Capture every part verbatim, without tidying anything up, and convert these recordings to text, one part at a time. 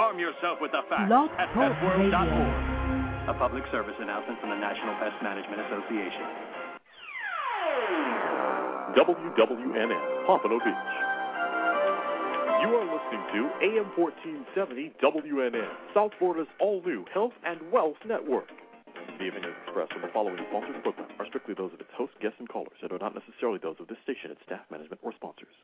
Arm yourself with the facts Blog at Talk pet world dot org. Radio. A public service announcement from the National Pest Management Association. W W N N, Pompano Beach. You are listening to A M fourteen seventy W N N, South Florida's all-new health and wealth network. The opinions expressed from the following sponsored program are strictly those of its hosts, guests, and callers, and are not necessarily those of this station, its staff, management, or sponsors.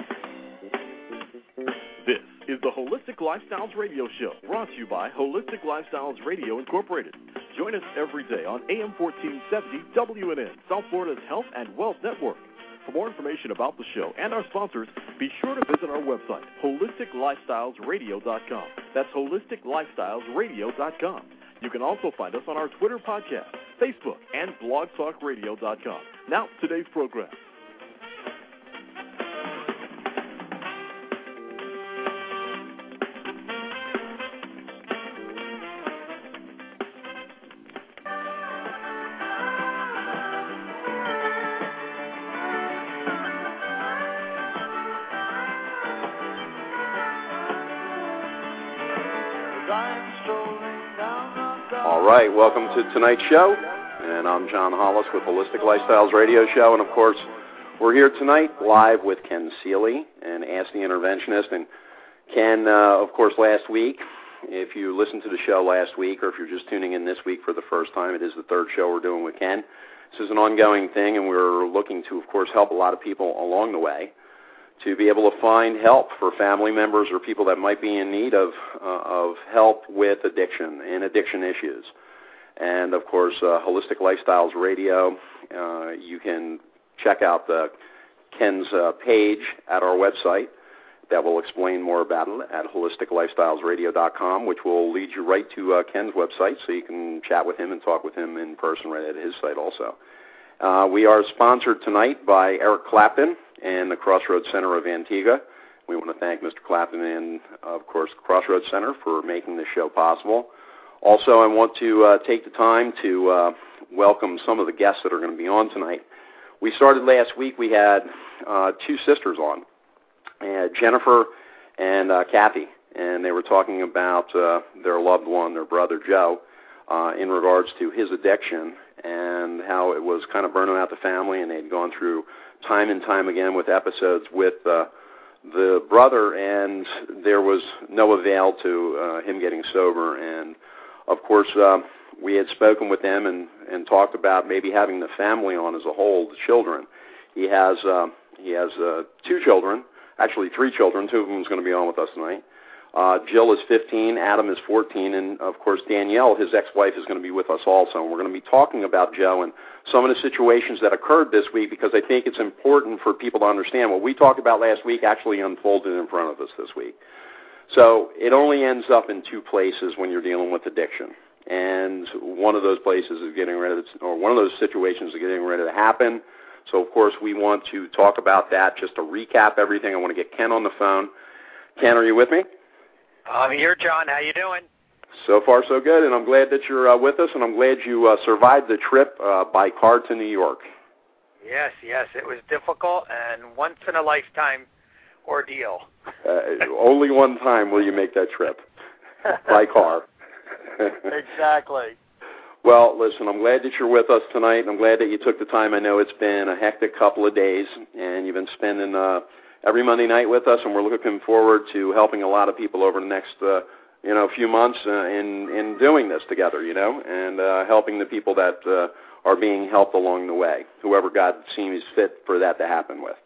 This is the Holistic Lifestyles Radio Show, brought to you by Holistic Lifestyles Radio Incorporated. Join us every day on A M fourteen seventy W N N, South Florida's health and wealth network. For more information about the show and our sponsors, be sure to visit our website, holistic lifestyles radio dot com. That's holistic lifestyles radio dot com. You can also find us on our Twitter podcast, Facebook, and blog talk radio dot com. Now, today's program. All right, welcome to tonight's show, and I'm John Hollis with Holistic Lifestyles Radio Show, and of course, we're here tonight live with Ken Seeley and Ask the Interventionist. And Ken, uh, of course, last week, if you listened to the show last week, or if you're just tuning in this week for the first time, it is the third show we're doing with Ken. This is an ongoing thing, and we're looking to, of course, help a lot of people along the way to be able to find help for family members or people that might be in need of uh, of help with addiction and addiction issues. And, of course, uh, Holistic Lifestyles Radio, uh, you can check out the, Ken's uh, page at our website that will explain more about it at holistic lifestyles radio dot com, which will lead you right to uh, Ken's website so you can chat with him and talk with him in person right at his site also. Uh, we are sponsored tonight by Eric Clapton and the Crossroads Center of Antigua. We want to thank Mister Clapton and, of course, the Crossroads Center for making this show possible. Also, I want to uh, take the time to uh, welcome some of the guests that are going to be on tonight. We started last week. We had uh, two sisters on, uh, Jennifer and uh, Kathy, and they were talking about uh, their loved one, their brother Joe, uh, in regards to his addiction and how it was kind of burning out the family, and they'd gone through time and time again with episodes with uh, the brother, and there was no avail to uh, him getting sober. And, of course, uh, we had spoken with them and, and talked about maybe having the family on as a whole, the children. He has uh, he has uh, two children, actually three children. Two of them is going to be on with us tonight. Uh, Jill is fifteen, Adam is fourteen, and, of course, Danielle, his ex-wife, is going to be with us also. And we're going to be talking about Joe and some of the situations that occurred this week, because I think it's important for people to understand what we talked about last week actually unfolded in front of us this week. So it only ends up in two places when you're dealing with addiction. And one of those places is getting ready to, or one of those situations is getting ready to happen. So, of course, we want to talk about that. Just to recap everything, I want to get Ken on the phone. Ken, are you with me? I'm here, John. How you doing? So far, so good, and I'm glad that you're uh, with us, and I'm glad you uh, survived the trip uh, by car to New York. Yes, yes, it was difficult and once-in-a-lifetime ordeal. Uh, only one time will you make that trip, by car. Exactly. Well, listen, I'm glad that you're with us tonight, and I'm glad that you took the time. I know it's been a hectic couple of days, and you've been spending uh, every Monday night with us, and we're looking forward to helping a lot of people over the next uh, you know, few months uh, in, in doing this together, you know, and uh, helping the people that uh, are being helped along the way, whoever God seems fit for that to happen with.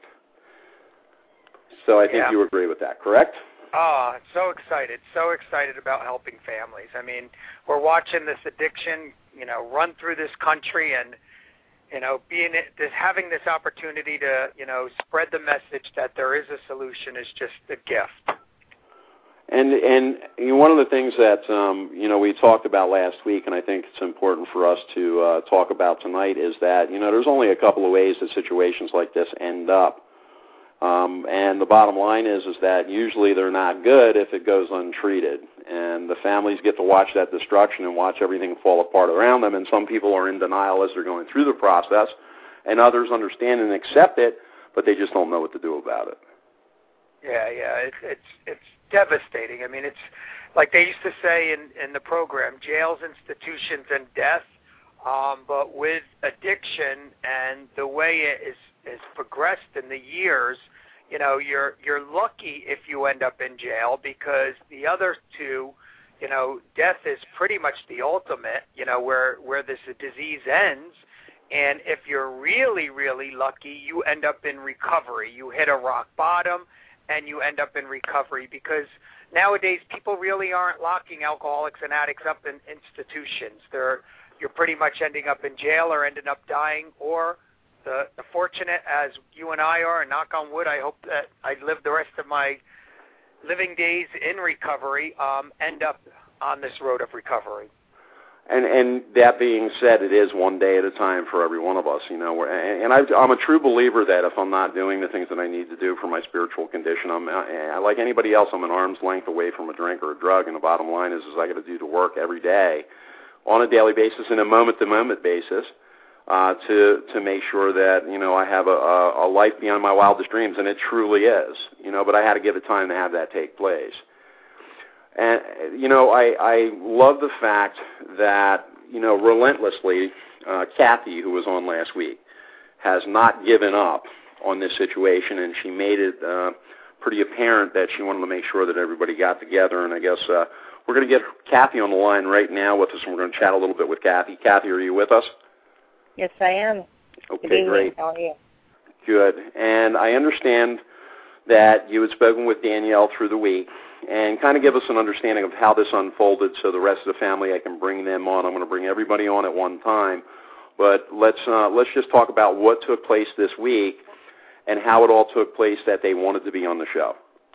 So I think yeah. you agree with that, correct? Oh, so excited, so excited about helping families. I mean, we're watching this addiction, you know, run through this country, and, you know, being this, having this opportunity to, you know, spread the message that there is a solution is just a gift. And and you know, one of the things that um, you know we talked about last week, and I think it's important for us to uh, talk about tonight, is that you know there's only a couple of ways that situations like this end up, um, and the bottom line is is that usually they're not good if it goes untreated, and the families get to watch that destruction and watch everything fall apart around them. And some people are in denial as they're going through the process, and others understand and accept it, but they just don't know what to do about it. Yeah, yeah, it's it's it's. devastating. I mean, it's like they used to say in, in the program, jails, institutions, and death. Um, but with addiction and the way it is, is progressed in the years, you know, you're you're lucky if you end up in jail, because the other two, you know, death is pretty much the ultimate, you know, where, where this disease ends. And if you're really, really lucky, you end up in recovery. You hit a rock bottom and you end up in recovery, because nowadays people really aren't locking alcoholics and addicts up in institutions. They're You're pretty much ending up in jail or ending up dying, or the, the fortunate, as you and I are, and knock on wood, I hope that I live the rest of my living days in recovery, um, end up on this road of recovery. And and that being said, it is one day at a time for every one of us, you know. And, and I, I'm a true believer that if I'm not doing the things that I need to do for my spiritual condition, I'm I, like anybody else. I'm an arm's length away from a drink or a drug, and the bottom line is, is I got to do the work every day, on a daily basis, and a moment-to-moment basis, uh, to to make sure that, you know, I have a, a, a life beyond my wildest dreams, and it truly is, you know. But I had to give it time to have that take place. And, you know, I, I love the fact that, you know, relentlessly, uh, Kathy, who was on last week, has not given up on this situation, and she made it uh, pretty apparent that she wanted to make sure that everybody got together. And I guess uh, we're going to get Kathy on the line right now with us, and we're going to chat a little bit with Kathy. Kathy, are you with us? Yes, I am. Okay, Good evening. Great. How are you? Good. And I understand that you had spoken with Danielle through the week, and kind of give us an understanding of how this unfolded so the rest of the family, I can bring them on. I'm going to bring everybody on at one time. But let's uh, let's just talk about what took place this week and how it all took place that they wanted to be on the show.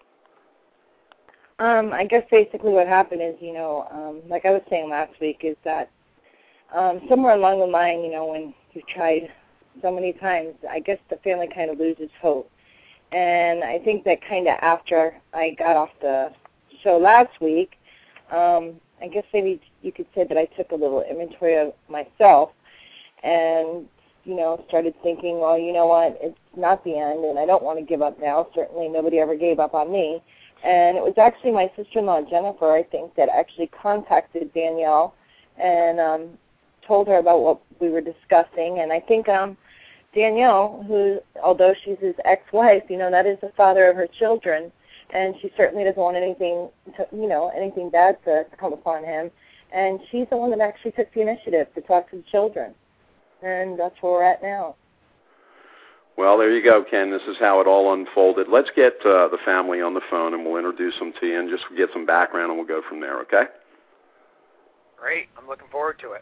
Um, I guess basically what happened is, you know, um, like I was saying last week, is that um, somewhere along the line, you know, when you've tried so many times, I guess the family kind of loses hope. And I think that kind of after I got off the show last week, um, I guess maybe you could say that I took a little inventory of myself and, you know, started thinking, well, you know what, it's not the end, and I don't want to give up now. Certainly nobody ever gave up on me. And it was actually my sister-in-law, Jennifer, I think, that actually contacted Danielle and um, told her about what we were discussing. And I think um, Danielle, who, although she's his ex-wife, you know, that is the father of her children, and she certainly doesn't want anything, to, you know, anything bad to come upon him. And she's the one that actually took the initiative to talk to the children. And that's where we're at now. Well, there you go, Ken. This is how it all unfolded. Let's get uh, the family on the phone, and we'll introduce them to you and just get some background, and we'll go from there, okay? Great. I'm looking forward to it.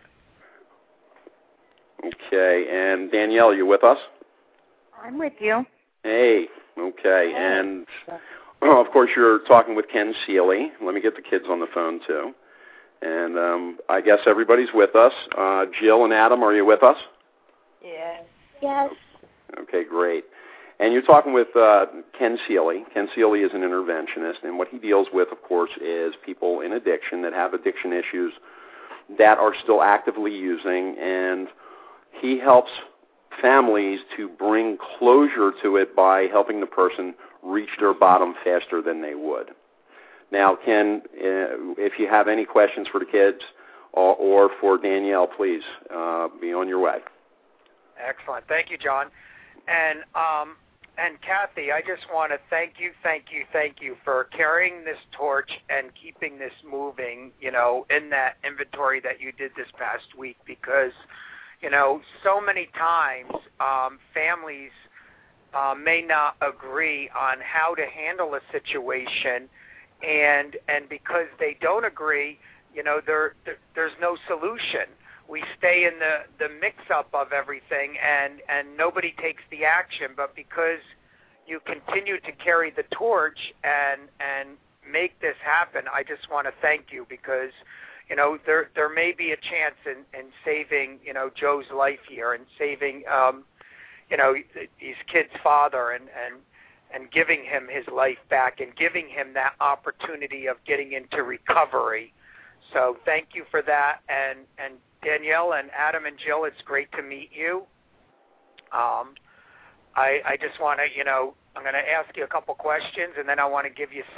Okay. And Danielle, are you with us? I'm with you. Hey. Okay. And, oh, of course, you're talking with Ken Seeley. Let me get the kids on the phone, too. And um, I guess everybody's with us. Uh, Jill and Adam, are you with us? Yes. Yes. Okay, great. And you're talking with uh, Ken Seeley. Ken Seeley is an interventionist, and what he deals with, of course, is people in addiction that have addiction issues that are still actively using, and he helps families to bring closure to it by helping the person reach their bottom faster than they would. Now, Ken, uh, if you have any questions for the kids or, or for Danielle, please uh, be on your way. Excellent. Thank you, John. And um, and Kathy, I just want to thank you, thank you, thank you for carrying this torch and keeping this moving, you know, in that inventory that you did this past week, because, you know, so many times um, families uh, may not agree on how to handle a situation, and and because they don't agree, you know, there, there there's no solution. We stay in the, the mix-up of everything, and, and nobody takes the action. But because you continue to carry the torch and and make this happen, I just want to thank you, because, you know, there there may be a chance in, in saving, you know, Joe's life here, and saving, um, you know, these kids' father, and, and, and giving him his life back, and giving him that opportunity of getting into recovery. So thank you for that. And, and Danielle and Adam and Jill, it's great to meet you. Um, I, I just want to, you know, I'm going to ask you a couple questions, and then I want to give you some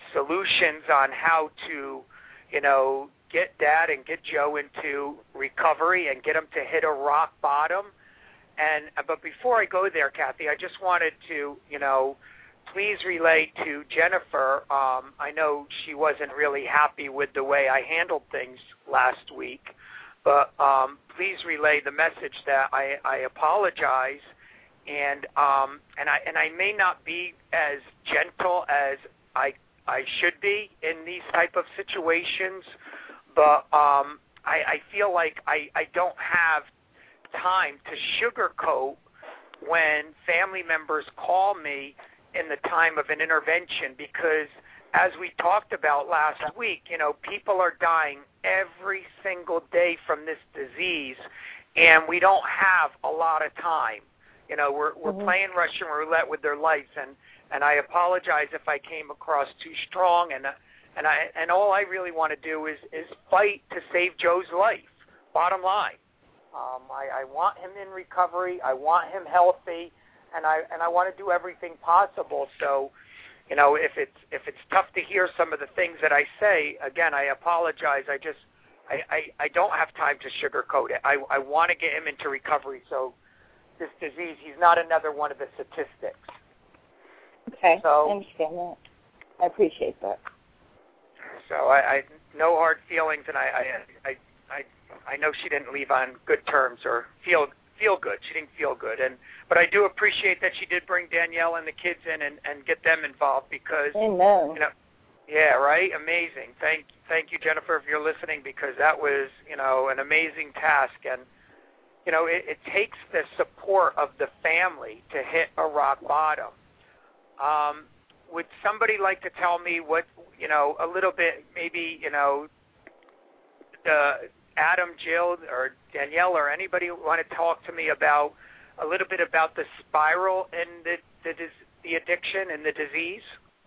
solutions on how to, you know, get Dad and get Joe into recovery and get them to hit a rock bottom. And but before I go there, Kathy, I just wanted to, you know, please relay to Jennifer. Um, I know she wasn't really happy with the way I handled things last week, but um, please relay the message that I, I apologize, and um, and I and I may not be as gentle as I I should be in these type of situations, but um, I, I feel like I, I don't have time to sugarcoat when family members call me in the time of an intervention, because as we talked about last week, you know, people are dying every single day from this disease, and we don't have a lot of time. You know, we're we're mm-hmm. playing Russian roulette with their lives, and, and I apologize if I came across too strong, and and I and all I really want to do is, is fight to save Joe's life. Bottom line, um, I, I want him in recovery. I want him healthy, and I and I want to do everything possible. So, you know, if it's if it's tough to hear some of the things that I say, again, I apologize. I just I, I, I don't have time to sugarcoat it. I I want to get him into recovery. So this disease, he's not another one of the statistics. Okay, so, I understand that. I appreciate that. So I, I no hard feelings, and I I, I I I know she didn't leave on good terms or feel feel good. She didn't feel good, and but I do appreciate that she did bring Danielle and the kids in and, and get them involved, because Amen. you know, yeah, right, amazing. Thank thank you, Jennifer, if you're listening, because that was, you know, an amazing task, and you know, it, it takes the support of the family to hit a rock bottom. Um, would somebody like to tell me what, you know, a little bit, maybe, you know, the Adam, Jill, or Danielle, or anybody want to talk to me about a little bit about the spiral and the the, the addiction and the disease?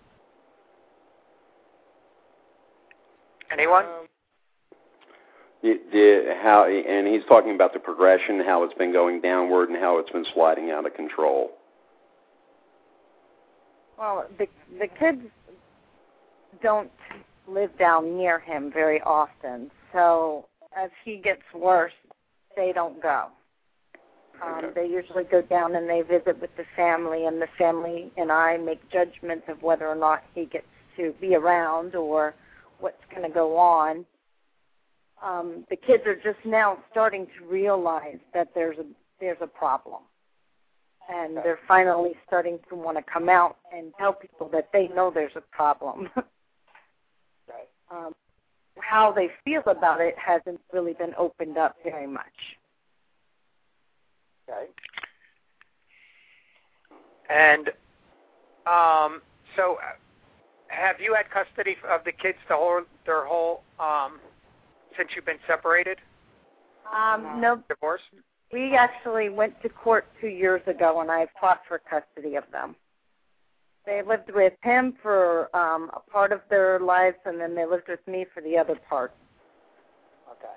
Anyone? Um, the, the, how, and he's talking about the progression, how it's been going downward, and how it's been sliding out of control. Well, the the kids don't live down near him very often, so as he gets worse, they don't go. Um, they usually go down and they visit with the family, and the family and I make judgments of whether or not he gets to be around or what's going to go on. Um, the kids are just now starting to realize that there's a there's a problem, and they're finally starting to want to come out and tell people that they know there's a problem. um, how they feel about it hasn't really been opened up very much. Okay. And um, so, have you had custody of the kids the whole, their whole um, since you've been separated? Um, no. Divorce? We actually went to court two years ago, and I fought for custody of them. They lived with him for um, a part of their lives, and then they lived with me for the other part. Okay.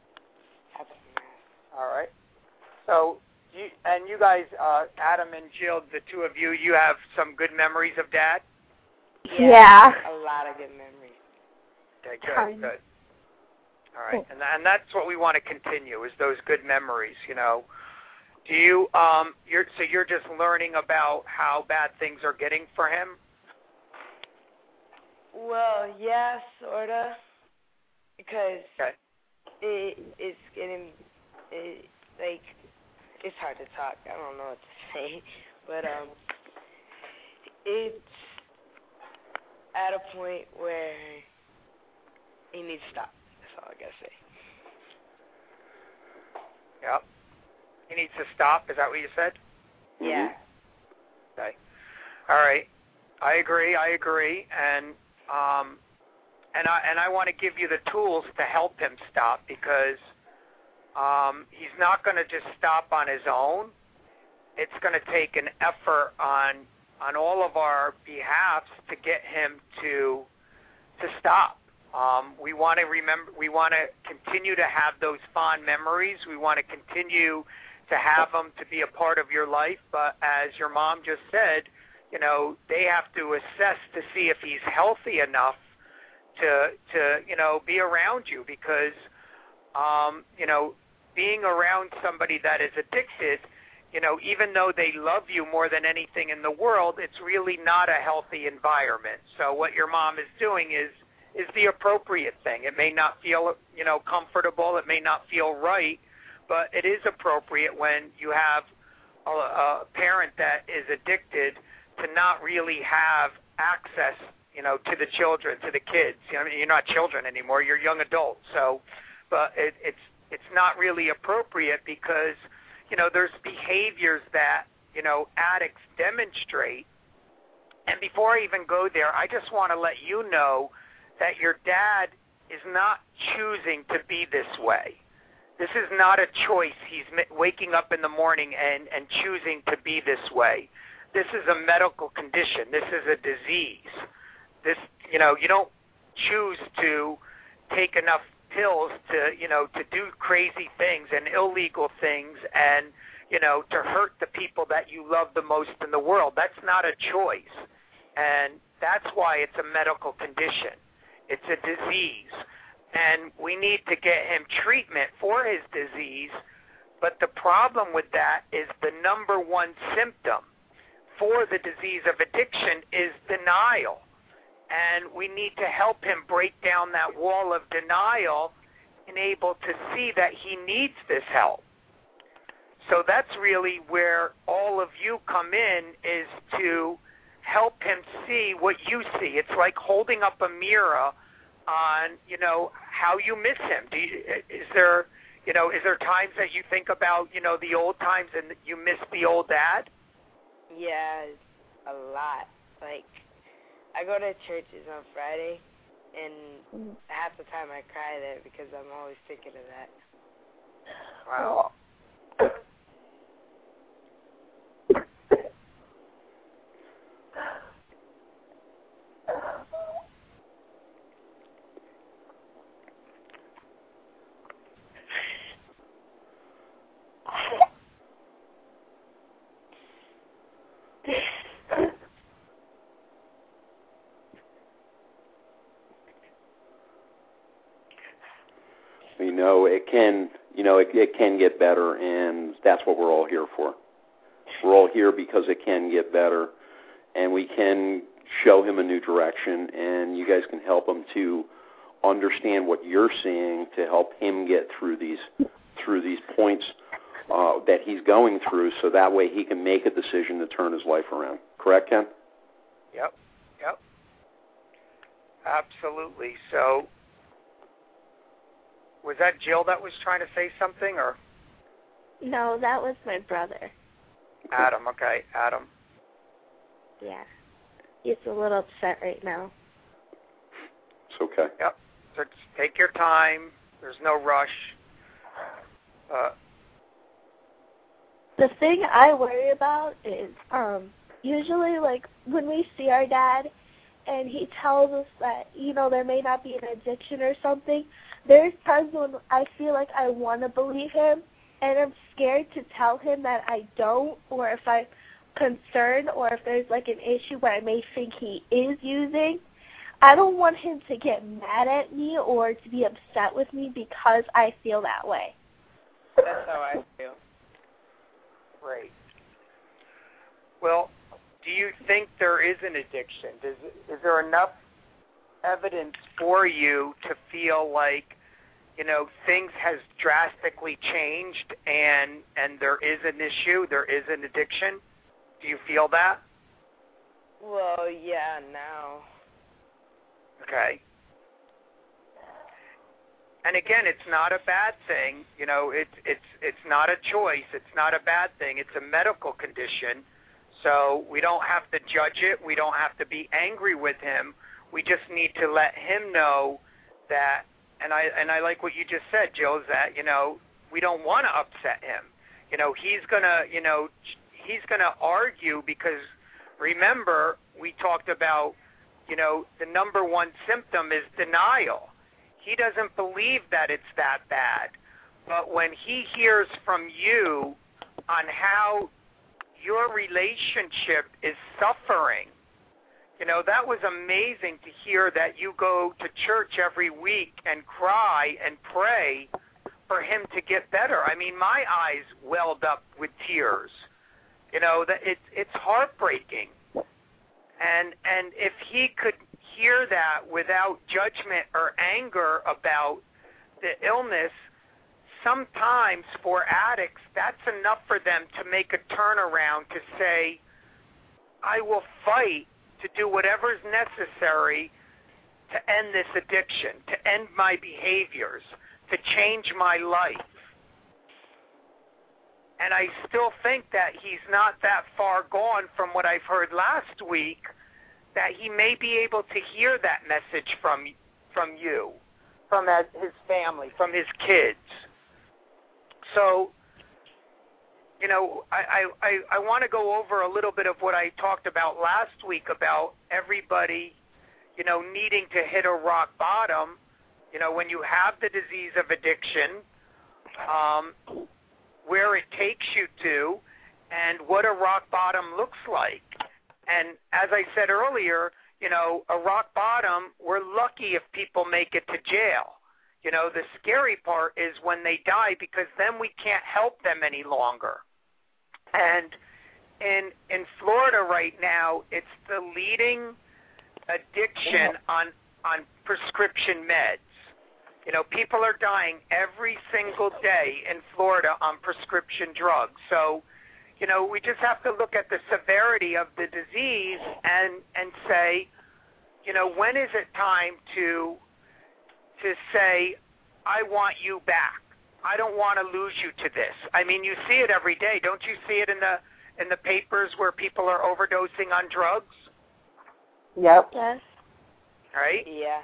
All right. So, you, and you guys, uh, Adam and Jill, the two of you, you have some good memories of Dad? Yeah. yeah. A lot of good memories. Okay, good, good. All right, and, and that's what we want to continue, is those good memories, you know. Do you, um, you're, so you're just learning about how bad things are getting for him? Well, yeah, sort of, because okay. it, it's getting, it, like, it's hard to talk. I don't know what to say, but um, it's at a point where he needs to stop. That's all I gotta say. Yep. He needs to stop. Is that what you said? Yeah. Okay. All right. I agree. I agree. And um, and I and I want to give you the tools to help him stop, because um, he's not going to just stop on his own. It's going to take an effort on on all of our behalfs to get him to to stop. Um, we want to remember. We want to continue to have those fond memories. We want to continue to have them to be a part of your life. But as your mom just said, you know, they have to assess to see if he's healthy enough to, to you know, be around you because, um, you know, being around somebody that is addicted, you know, even though they love you more than anything in the world, it's really not a healthy environment. So what your mom is doing is is the appropriate thing. It may not feel, you know, comfortable. It may not feel right, but it is appropriate when you have a, a parent that is addicted to not really have access, you know, to the children, to the kids. You know, I mean, you're not children anymore. You're young adults. So, but it, it's it's not really appropriate because, you know, there's behaviors that, you know, addicts demonstrate. And before I even go there, I just want to let you know that your dad is not choosing to be this way. This is not a choice. He's waking up in the morning and, and choosing to be this way. This is a medical condition. This is a disease. This, you know, you don't choose to take enough pills to, you know, to do crazy things and illegal things and, you know, to hurt the people that you love the most in the world. That's not a choice. And that's why it's a medical condition. It's a disease. And we need to get him treatment for his disease. But the problem with that is the number one symptom for the disease of addiction is denial. And we need to help him break down that wall of denial and able to see that he needs this help. So that's really where all of you come in, is to help him see what you see. It's like holding up a mirror on, you know, how you miss him. Do you, is there, you know, is there times that you think about, you know, the old times and you miss the old dad? Yeah, a lot. Like, I go to churches on Friday, and half the time I cry there because I'm always thinking of that. Wow. You know, it can, you know, it, it can get better, and that's what we're all here for. We're all here because it can get better, and we can show him a new direction, and you guys can help him to understand what you're seeing to help him get through these through these points uh, that he's going through, so that way he can make a decision to turn his life around. Correct, Ken? Yep, yep. Absolutely. So, was that Jill that was trying to say something, or? No, that was my brother. Adam, okay, Adam. Yeah. He's a little upset right now. It's okay. Yep. So just take your time. There's no rush. Uh, the thing I worry about is um, usually, like, when we see our dad and he tells us that, you know, there may not be an addiction or something, there's times when I feel like I want to believe him, and I'm scared to tell him that I don't, or if I'm concerned, or if there's, like, an issue where I may think he is using. I don't want him to get mad at me or to be upset with me because I feel that way. That's how I feel. Great. Well, do you think there is an addiction? Does, is there enough evidence for you to feel like, you know, things has drastically changed and and there is an issue, there is an addiction? Do you feel that? Well, yeah, now. Okay. And again, it's not a bad thing. You know, it's it's it's not a choice. It's not a bad thing. It's a medical condition. So we don't have to judge it. We don't have to be angry with him. We just need to let him know that, and I and I like what you just said, Jill, is that, you know, we don't want to upset him. You know, he's gonna, you know, he's gonna argue because, remember, we talked about, you know, the number one symptom is denial. He doesn't believe that it's that bad. But when he hears from you on how your relationship is suffering. You know, that was amazing to hear that you go to church every week and cry and pray for him to get better. I mean, my eyes welled up with tears. You know, that it's it's heartbreaking. And and if he could hear that without judgment or anger about the illness, sometimes for addicts, that's enough for them to make a turnaround to say, I will fight to do whatever is necessary to end this addiction, to end my behaviors, to change my life. And I still think that he's not that far gone from what I've heard last week, that he may be able to hear that message from from you, from his family, from his kids. So, you know, I, I, I want to go over a little bit of what I talked about last week about everybody, you know, needing to hit a rock bottom, you know, when you have the disease of addiction, um, where it takes you to, and what a rock bottom looks like. And as I said earlier, you know, a rock bottom, we're lucky if people make it to jail. You know, the scary part is when they die, because then we can't help them any longer. And in in Florida right now, it's the leading addiction on on prescription meds. You know, people are dying every single day in Florida on prescription drugs. So, you know, we just have to look at the severity of the disease and and say, you know, when is it time to to say, I want you back. I don't want to lose you to this. I mean, you see it every day. Don't you see it in the in the papers where people are overdosing on drugs? Yep. Yes. Right? Yeah.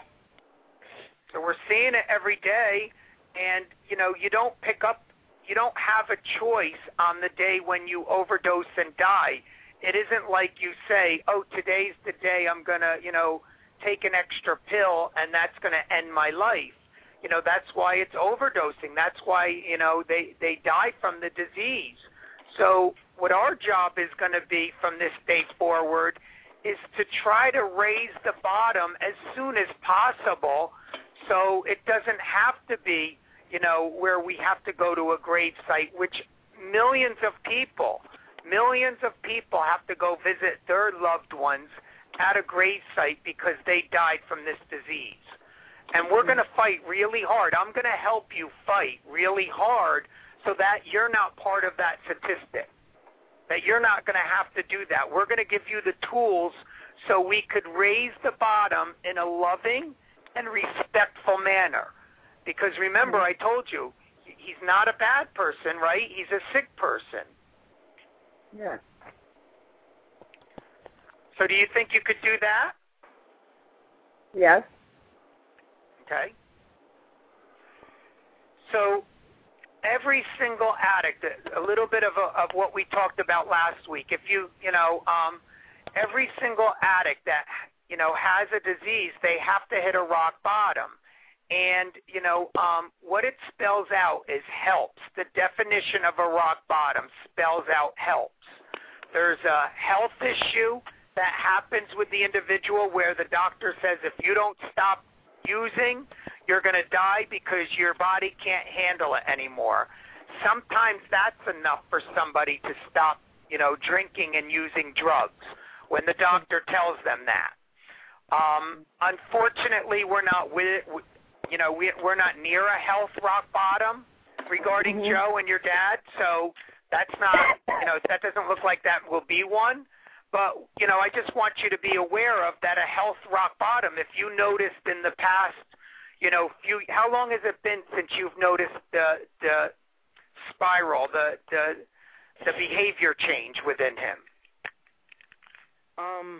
So we're seeing it every day, and, you know, you don't pick up, you don't have a choice on the day when you overdose and die. It isn't like you say, oh, today's the day I'm going to, you know, take an extra pill and that's going to end my life. You know, that's why it's overdosing. That's why, you know, they, they die from the disease. So what our job is going to be from this day forward is to try to raise the bottom as soon as possible, so it doesn't have to be, you know, where we have to go to a grave site, which millions of people, millions of people have to go visit their loved ones at a grave site because they died from this disease. And we're going to fight really hard. I'm going to help you fight really hard so that you're not part of that statistic, that you're not going to have to do that. We're going to give you the tools so we could raise the bottom in a loving and respectful manner. Because remember, I told you, he's not a bad person, right? He's a sick person. Yeah. So do you think you could do that? Yes. Okay. So every single addict, a little bit of, a, of what we talked about last week, if you, you know, um, every single addict that, you know, has a disease, they have to hit a rock bottom. And, you know, um, what it spells out is helps. The definition of a rock bottom spells out helps. There's a health issue that happens with the individual where the doctor says if you don't stop using, you're going to die because your body can't handle it anymore. Sometimes that's enough for somebody to stop, you know, drinking and using drugs when the doctor tells them that. Um, unfortunately, we're not with it. You know, we, we're not near a health rock bottom regarding mm-hmm. Joe and your dad, so that's not, you know, that doesn't look like that will be one. But, you know, I just want you to be aware of that a health rock bottom. If you noticed in the past, you know, few, how long has it been since you've noticed the the spiral, the the the behavior change within him? Um.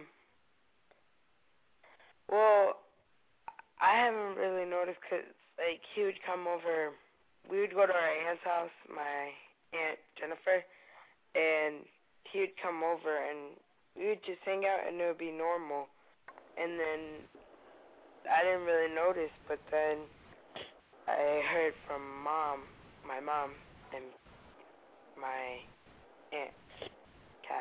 Well, I haven't really noticed because, like, he would come over. We would go to our aunt's house, my aunt Jennifer, and he would come over and we would just hang out and it would be normal. And then I didn't really notice, but then I heard from mom, my mom, and my aunt,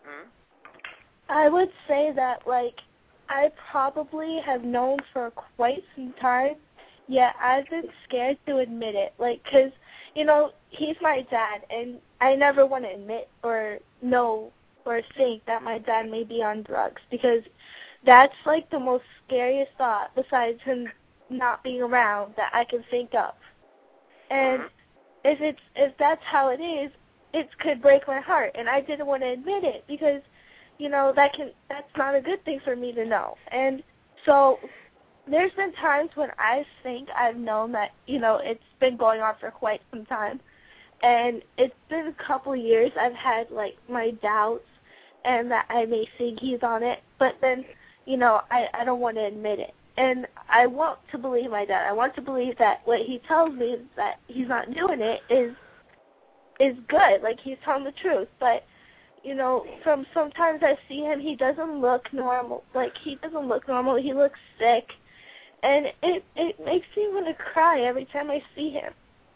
Mm-hmm. I would say that, like, I probably have known for quite some time, yet I've been scared to admit it. Like, because, you know, he's my dad, and I never want to admit or know or think that my dad may be on drugs, because that's, like, the most scariest thought, besides him not being around, that I can think of. And if it's if that's how it is, it could break my heart, and I didn't want to admit it, because, you know, that can that's not a good thing for me to know. And so there's been times when I think I've known that, you know, it's been going on for quite some time. And it's been a couple of years I've had, like, my doubts and that I may think he's on it. But then, you know, I, I don't want to admit it. And I want to believe my dad. I want to believe that what he tells me is that he's not doing it is is good. Like, he's telling the truth. But, you know, from sometimes I see him, he doesn't look normal. Like, he doesn't look normal. He looks sick. And it, it makes me want to cry every time I see him.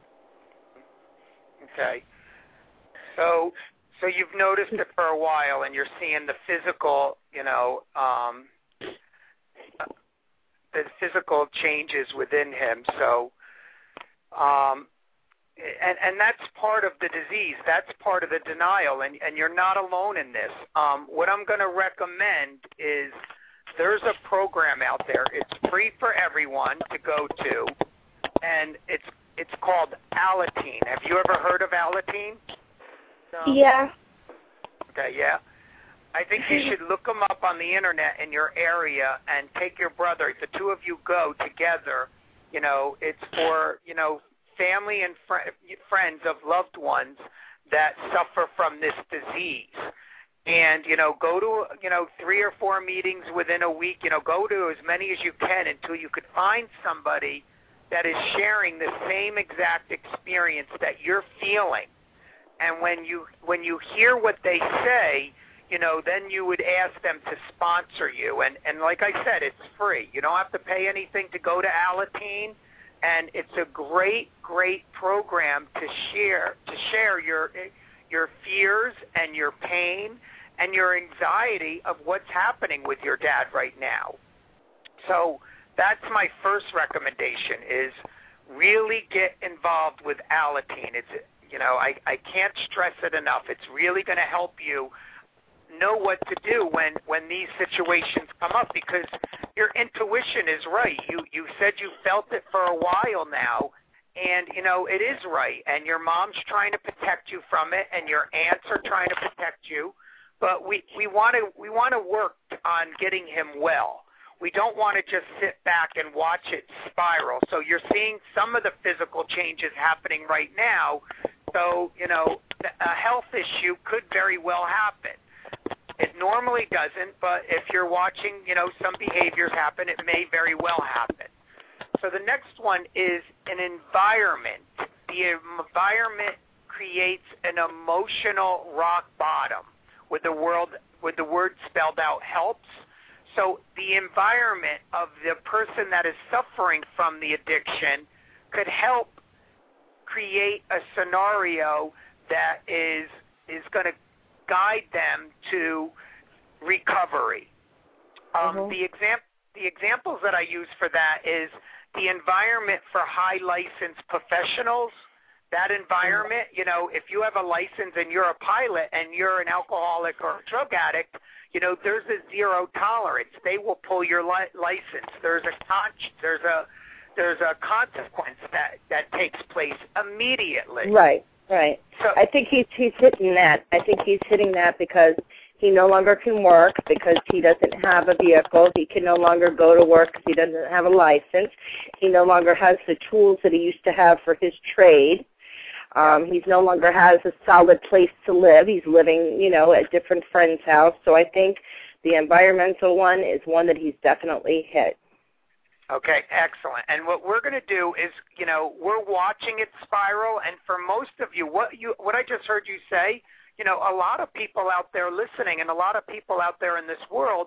Okay. So so you've noticed it for a while, and you're seeing the physical, you know, um, the physical changes within him. So, um, and, and that's part of the disease. That's part of the denial, and, and you're not alone in this. Um, what I'm going to recommend is there's a program out there. It's free for everyone to go to, and it's it's called Alateen. Have you ever heard of Alateen? No? Yeah. Okay, yeah. I think you should look them up on the internet in your area and take your brother. If the two of you go together, you know, it's for, you know, family and fr- friends of loved ones that suffer from this disease. And, you know, go to, you know, three or four meetings within a week. You know, go to as many as you can until you could find somebody that is sharing the same exact experience that you're feeling. And when you when you hear what they say, you know, then you would ask them to sponsor you. And, and like I said, it's free. You don't have to pay anything to go to Alateen. And it's a great, great program to share to share your your fears and your pain and your anxiety of what's happening with your dad right now. So that's my first recommendation, is really get involved with Alateen. It's, you know, I, I can't stress it enough. It's really going to help you know what to do when, when these situations come up, because your intuition is right. You you said you felt it for a while now, and, you know, it is right. And your mom's trying to protect you from it, and your aunts are trying to protect you. But we, we want to we want to work on getting him well. We don't want to just sit back and watch it spiral. So you're seeing some of the physical changes happening right now. So, you know, a health issue could very well happen. It normally doesn't, but if you're watching, you know, some behaviors happen, it may very well happen. So the next one is an environment. The environment creates an emotional rock bottom, with the world with the word spelled out helps. So the environment of the person that is suffering from the addiction could help create a scenario that is is going to guide them to recovery. Um, mm-hmm. The exam- the examples that I use for that is the environment for high licensed professionals. That environment, you know, if you have a license and you're a pilot and you're an alcoholic or a drug addict, you know, there's a zero tolerance. They will pull your li- license. There's a con- there's a there's a consequence that, that takes place immediately. Right, right. So, I think he's he's hitting that. I think he's hitting that because he no longer can work, because he doesn't have a vehicle. He can no longer go to work because he doesn't have a license. He no longer has the tools that he used to have for his trade. Um, he no longer has a solid place to live. He's living, you know, at different friends' house. So I think the environmental one is one that he's definitely hit. Okay, excellent. And what we're going to do is, you know, we're watching it spiral. And for most of you, what you what I just heard you say, you know, a lot of people out there listening and a lot of people out there in this world,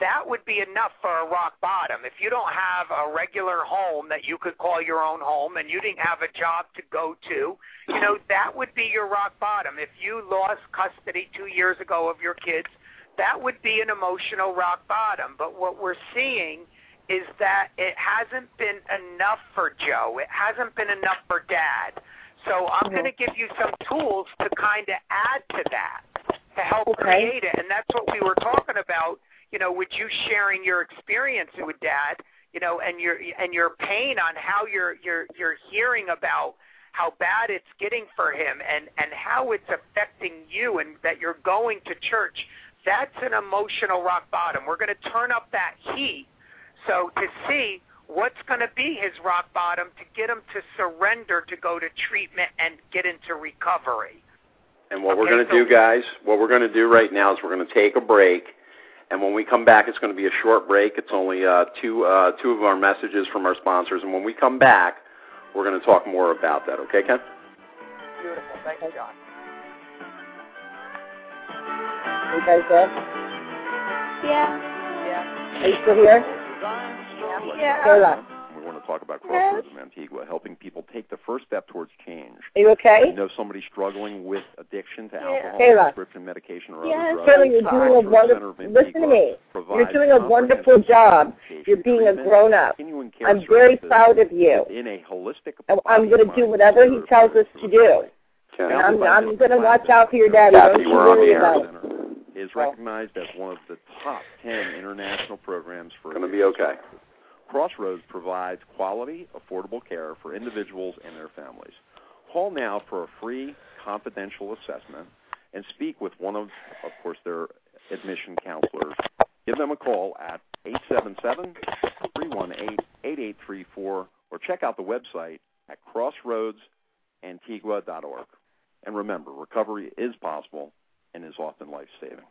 that would be enough for a rock bottom. If you don't have a regular home that you could call your own home and you didn't have a job to go to, you know, that would be your rock bottom. If you lost custody two years ago of your kids, that would be an emotional rock bottom. But what we're seeing is that it hasn't been enough for Joe. It hasn't been enough for Dad. So I'm mm-hmm. going to give you some tools to kind of add to that, to help okay. create it. And that's what we were talking about, you know, with you sharing your experience with Dad, you know, and your and your pain on how you're you're you're hearing about how bad it's getting for him and, and how it's affecting you, and that you're going to church. That's an emotional rock bottom. We're going to turn up that heat so to see what's going to be his rock bottom to get him to surrender to go to treatment and get into recovery. And what okay, we're going to so, do, guys, what we're going to do right now is we're going to take a break. And when we come back, it's going to be a short break. It's only uh, two uh, two of our messages from our sponsors. And when we come back, we're going to talk more about that. Okay, Ken? Beautiful. Thank you, John. Are you guys there? Yeah. Yeah. Are you still here? Yeah. Kayla. We want to talk about Crossroads of Antigua, helping people take the first step towards change. Are you okay? You know somebody struggling with addiction to alcohol, Kayla. prescription medication, or Yes. other drugs. Kayla, you're doing a wonderful. Listen to me. You're doing a wonderful job. You're being a grown up. I'm very proud of you. In a holistic. I'm going to do whatever he tells us to do. And I'm, I'm going to watch out for your daddy. Kathy, Don't you we're on worry the about air. it. Is recognized as one of the top ten international programs for. Going to be okay. Crossroads provides quality, affordable care for individuals and their families. Call now for a free confidential assessment and speak with one of, of course, their admission counselors. Give them a call at eight seven seven, three one eight, eight eight three four or check out the website at crossroads antigua dot org. And remember, recovery is possible and is often life-saving.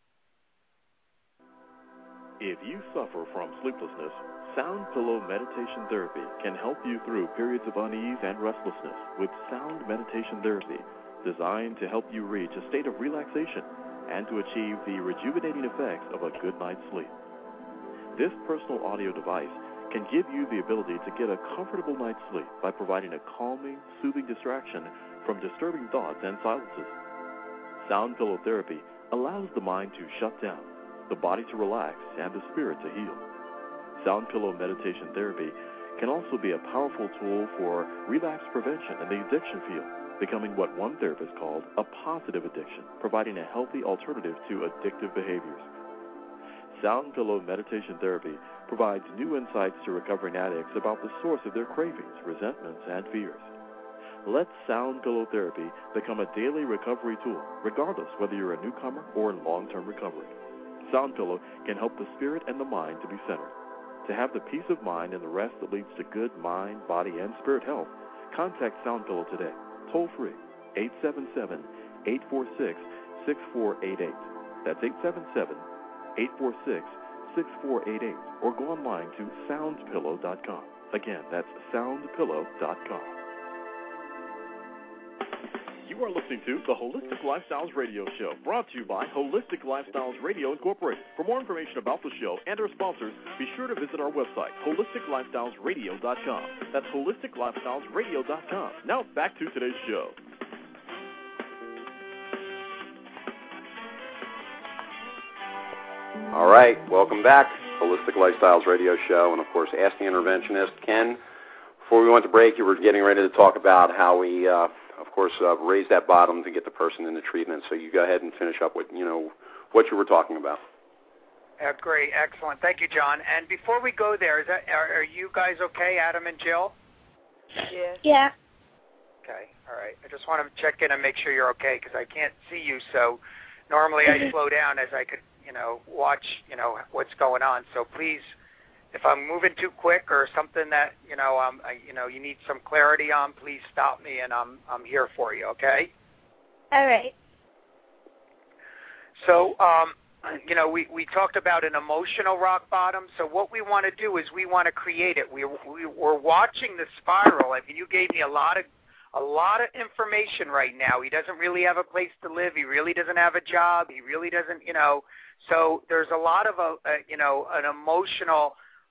If you suffer from sleeplessness, Sound Pillow Meditation Therapy can help you through periods of unease and restlessness with Sound Meditation Therapy, designed to help you reach a state of relaxation and to achieve the rejuvenating effects of a good night's sleep. This personal audio device can give you the ability to get a comfortable night's sleep by providing a calming, soothing distraction from disturbing thoughts and silences. Sound Pillow Therapy allows the mind to shut down, the body to relax, and the spirit to heal. Sound Pillow Meditation Therapy can also be a powerful tool for relapse prevention in the addiction field, becoming what one therapist called a positive addiction, providing a healthy alternative to addictive behaviors. Sound Pillow Meditation Therapy provides new insights to recovering addicts about the source of their cravings, resentments, and fears. Let Sound Pillow Therapy become a daily recovery tool, regardless whether you're a newcomer or in long-term recovery. Sound Pillow can help the spirit and the mind to be centered. To have the peace of mind and the rest that leads to good mind, body, and spirit health, contact Sound Pillow today, toll free, eight seven seven, eight four six, six four eight eight. That's eight seven seven, eight four six, six four eight eight, or go online to sound pillow dot com. Again, that's sound pillow dot com. You are listening to the Holistic Lifestyles Radio Show, brought to you by Holistic Lifestyles Radio Incorporated. For more information about the show and our sponsors, be sure to visit our website, holistic lifestyles radio dot com. That's holistic lifestyles radio dot com. Now back to today's show. All right, welcome back. Holistic Lifestyles Radio Show, and of course, Ask the Interventionist. Ken, before we went to break, you were getting ready to talk about how we... Uh, of course, uh, raise that bottom to get the person into treatment. So you go ahead and finish up with, you know, what you were talking about. Uh, great, excellent. Thank you, John. And before we go there, is that, are, are you guys okay, Adam and Jill? Yeah. Yeah. Okay, all right. I just want to check in and make sure you're okay because I can't see you. So normally I slow down as I could, you know, watch, you know, what's going on. So please, if I'm moving too quick or something that, you know, um, I, you know, you need some clarity on, please stop me, and I'm I'm here for you, okay? All right. So, um, you know, we, we talked about an emotional rock bottom. So what we want to do is we want to create it. We, we we're watching the spiral. I mean, you gave me a lot of a lot of information right now. He doesn't really have a place to live. He really doesn't have a job. He really doesn't, you know. So there's a lot of, a, a you know, an emotional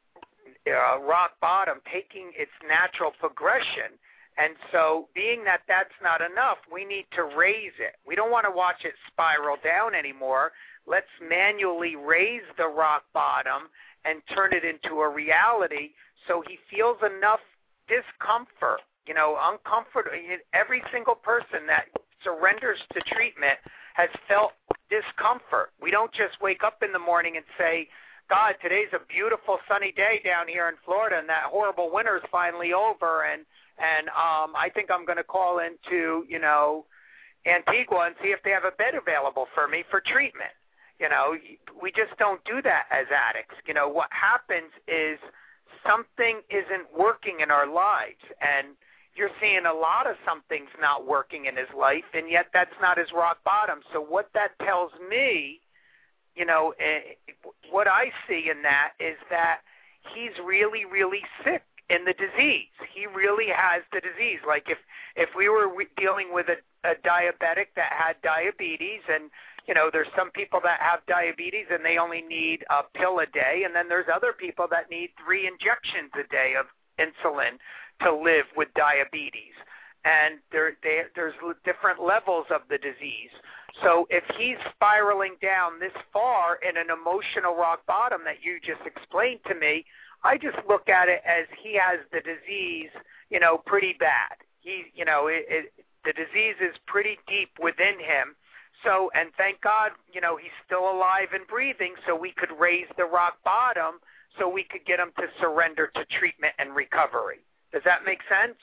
uh, rock bottom taking its natural progression. And so being that that's not enough, we need to raise it. We don't want to watch it spiral down anymore. Let's manually raise the rock bottom and turn it into a reality so he feels enough discomfort, you know, uncomfort. Every single person that surrenders to treatment has felt discomfort. We don't just wake up in the morning and say, God, today's a beautiful sunny day down here in Florida and that horrible winter's finally over, and and um, I think I'm going to call into, you know, Antigua and see if they have a bed available for me for treatment. You know, we just don't do that as addicts. You know, what happens is something isn't working in our lives, and you're seeing a lot of something's not working in his life, and yet that's not his rock bottom. So what that tells me, you know, what I see in that is that he's really, really sick in the disease. He really has the disease. Like if, if we were dealing with a, a diabetic that had diabetes, and, you know, there's some people that have diabetes and they only need a pill a day, and then there's other people that need three injections a day of insulin to live with diabetes. And there, there, there's different levels of the disease. So if he's spiraling down this far in an emotional rock bottom that you just explained to me, I just look at it as he has the disease, you know, pretty bad. He, you know, it, it, the disease is pretty deep within him. So, and thank God, you know, he's still alive and breathing, so we could raise the rock bottom so we could get him to surrender to treatment and recovery. Does that make sense?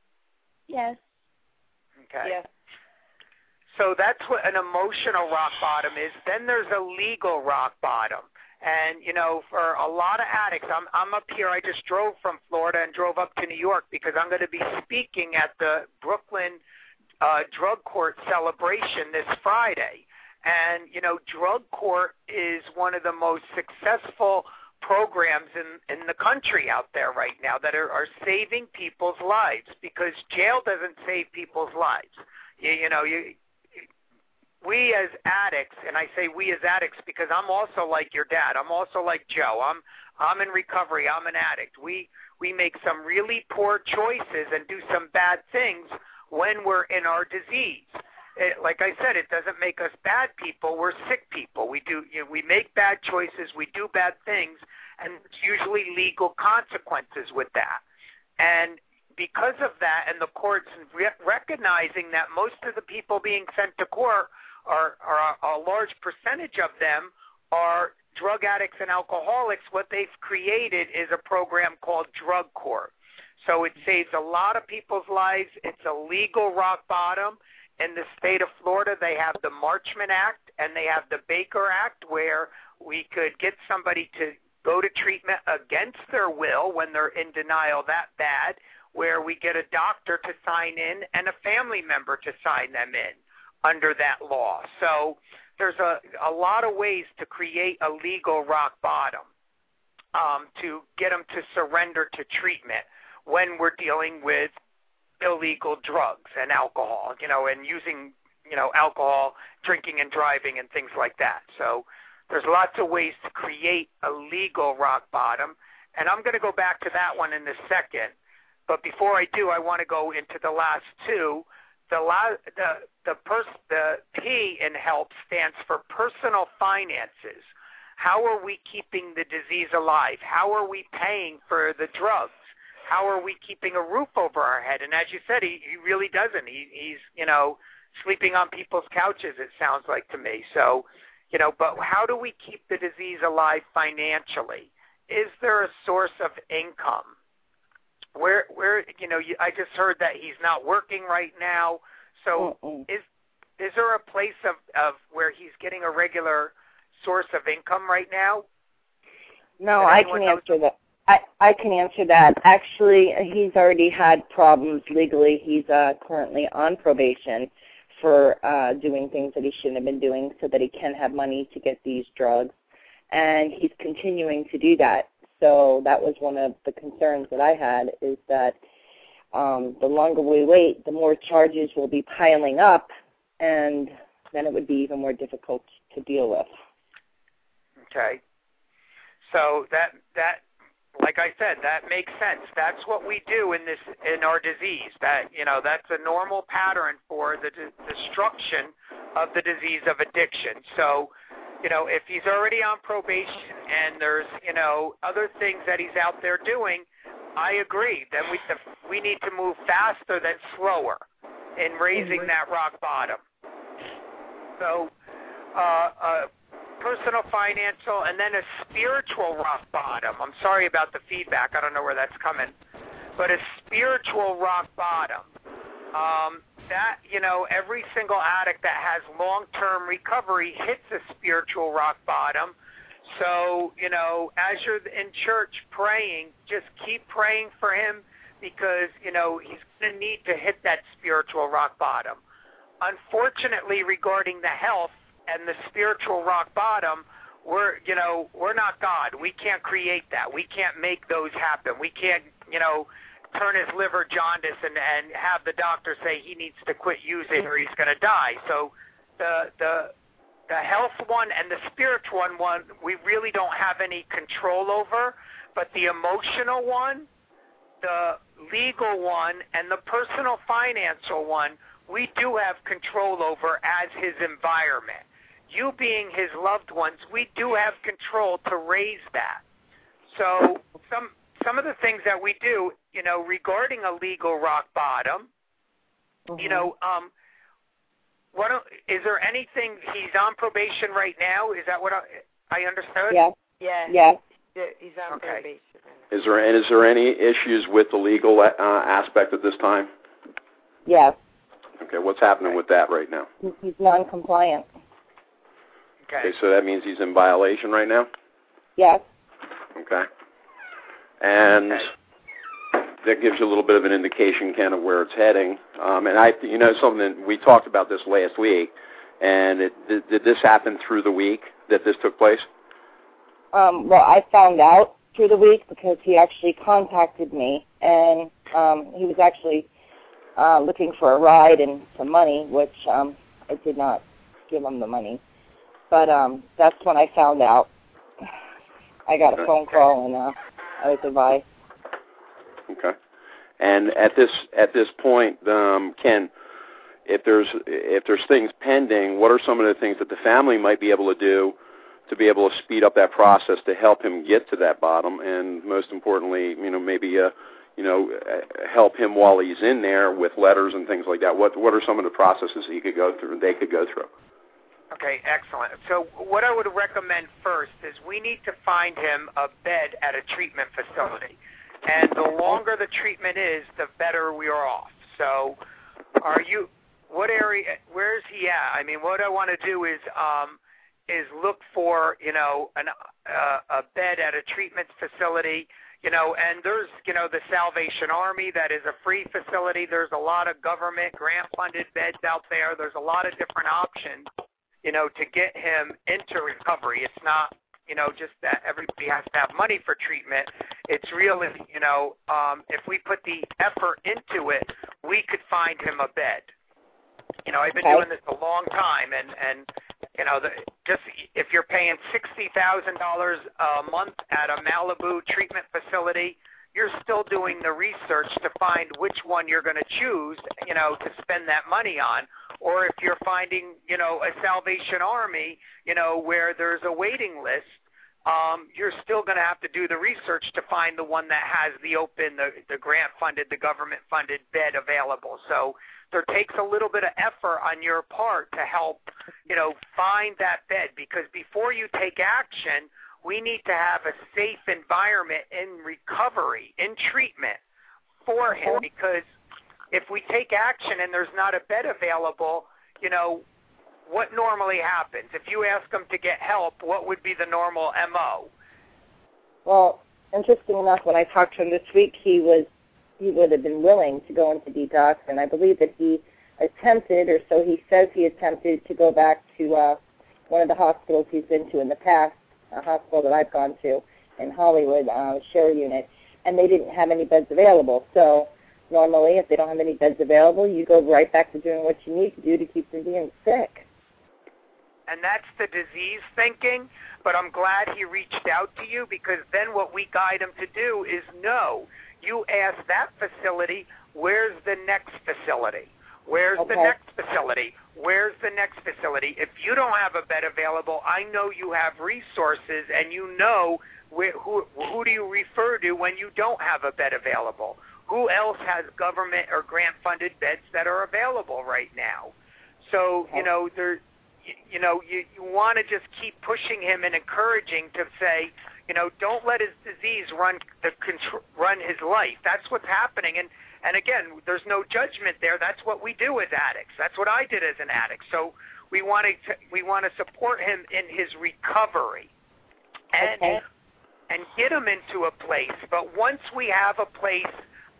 Yes. Okay. Yeah. So that's what an emotional rock bottom is. Then there's a legal rock bottom. And, you know, for a lot of addicts, I'm, I'm up here. I just drove from Florida and drove up to New York because I'm going to be speaking at the Brooklyn uh, Drug Court celebration this Friday. And, you know, Drug Court is one of the most successful programs in, in the country out there right now that are, are saving people's lives, because jail doesn't save people's lives. You, you know, you... We as addicts, and I say we as addicts because I'm also like your dad. I'm also like Joe. I'm I'm in recovery. I'm an addict. We we make some really poor choices and do some bad things when we're in our disease. It, like I said, it doesn't make us bad people. We're sick people. We do you know, we make bad choices. We do bad things, and it's usually legal consequences with that. And because of that, and the courts re- recognizing that most of the people being sent to court Are, are a large percentage of them are drug addicts and alcoholics, what they've created is a program called Drug Court. So it saves a lot of people's lives. It's a legal rock bottom. In the state of Florida, they have the Marchman Act and they have the Baker Act, where we could get somebody to go to treatment against their will when they're in denial that bad, where we get a doctor to sign in and a family member to sign them in under that law. So there's a, a lot of ways to create a legal rock bottom um, to get them to surrender to treatment when we're dealing with illegal drugs and alcohol, you know, and using, you know, alcohol, drinking and driving and things like that. So there's lots of ways to create a legal rock bottom. And I'm going to go back to that one in a second. But before I do, I want to go into the last two. The, la- the, the, pers- the P in HELP stands for personal finances. How are we keeping the disease alive? How are we paying for the drugs? How are we keeping a roof over our head? And as you said, he, he really doesn't. He, he's, you know, sleeping on people's couches, it sounds like to me. So, you know, but how do we keep the disease alive financially? Is there a source of income? Where, where, you know, you, I just heard that he's not working right now. So Mm-mm. is is there a place of, of where he's getting a regular source of income right now? No, I can answer that. I, I can answer that. Actually, he's already had problems legally. He's uh, currently on probation for uh, doing things that he shouldn't have been doing so that he can have money to get these drugs. And he's continuing to do that. So that was one of the concerns that I had, is that um, the longer we wait, the more charges will be piling up, and then it would be even more difficult to deal with. Okay. So that that like I said, that makes sense. That's what we do in this in our disease. That you know, that's a normal pattern for the de- destruction of the disease of addiction. So, you know, if he's already on probation and there's you know other things that he's out there doing, I agree. Then we we need to move faster than slower in raising that rock bottom. So, uh, uh, personal, financial, and then a spiritual rock bottom. I'm sorry about the feedback. I don't know where that's coming. But a spiritual rock bottom. Um, that, you know, every single addict that has long-term recovery hits a spiritual rock bottom. So, you know, as you're in church praying, just keep praying for him because, you know, he's going to need to hit that spiritual rock bottom. Unfortunately, regarding the health and the spiritual rock bottom, we're, you know, we're not God. We can't create that. We can't make those happen. We can't, you know, turn his liver jaundice and, and have the doctor say he needs to quit using or he's going to die. So the the the health one and the spiritual one, we really don't have any control over, but the emotional one, the legal one, and the personal financial one, we do have control over as his environment. You being his loved ones, we do have control to raise that. So some some of the things that we do, you know, regarding a legal rock bottom, mm-hmm. you know, um, what is there anything? He's on probation right now. Is that what I, I understood? Yeah. Yeah. Yeah. He's on okay. probation. Is there and is there any issues with the legal uh, aspect at this time? Yes. Okay. What's happening with that right now? He's non-compliant. Okay. Okay. So that means he's in violation right now? Yes. Okay. And okay. that gives you a little bit of an indication, Ken, of where it's heading. Um, and I, you know, something we talked about this last week. And it, did, did this happen through the week that this took place? Um, well, I found out through the week because he actually contacted me, and um, he was actually uh, looking for a ride and some money, which um, I did not give him the money. But um, that's when I found out. I got a phone call, and uh, I was advised. Okay. And at this at this point, um, Ken, if there's if there's things pending, what are some of the things that the family might be able to do to be able to speed up that process to help him get to that bottom, and most importantly, you know, maybe uh, you know, help him while he's in there with letters and things like that. What what are some of the processes he could go through? They could go through. Okay, excellent. So what I would recommend first is we need to find him a bed at a treatment facility. And the longer the treatment is, the better we are off. So are you, what area, where is he at? I mean, what I want to do is um, is look for, you know, an, uh, a bed at a treatment facility, you know, and there's, you know, the Salvation Army that is a free facility. There's a lot of government grant-funded beds out there. There's a lot of different options, you know, to get him into recovery. It's not, you know, just that everybody has to have money for treatment. It's really, you know, um, if we put the effort into it, we could find him a bed. You know, I've been okay. doing this a long time, and, and you know, the, just if you're paying sixty thousand dollars a month at a Malibu treatment facility, you're still doing the research to find which one you're going to choose, you know, to spend that money on. Or if you're finding, you know, a Salvation Army, you know, where there's a waiting list, um, you're still going to have to do the research to find the one that has the open, the, the grant-funded, the government-funded bed available. So there takes a little bit of effort on your part to help, you know, find that bed, because before you take action, we need to have a safe environment in recovery, in treatment for him, because if we take action and there's not a bed available, you know, what normally happens? If you ask him to get help, what would be the normal M O? Well, interesting enough, when I talked to him this week, he was he would have been willing to go into detox, and I believe that he attempted, or so he says he attempted, to go back to uh, one of the hospitals he's been to in the past, a hospital that I've gone to in Hollywood, uh, share unit, and they didn't have any beds available. So normally, if they don't have any beds available, you go right back to doing what you need to do to keep from being sick. and that's the disease thinking. But I'm glad he reached out to you, because then what we guide him to do is no. You ask that facility, where's the next facility? Where's okay. the next facility? Where's the next facility? If you don't have a bed available, I know you have resources, and you know where, who, who do you refer to when you don't have a bed available? Who else has government or grant-funded beds that are available right now? So, okay. you know, there, you, you know, you, you want to just keep pushing him and encouraging to say, you know, don't let his disease run the control, run his life. That's what's happening. And, and again, there's no judgment there. That's what we do as addicts. That's what I did as an addict. So we want to we want to support him in his recovery and okay. and get him into a place. But once we have a place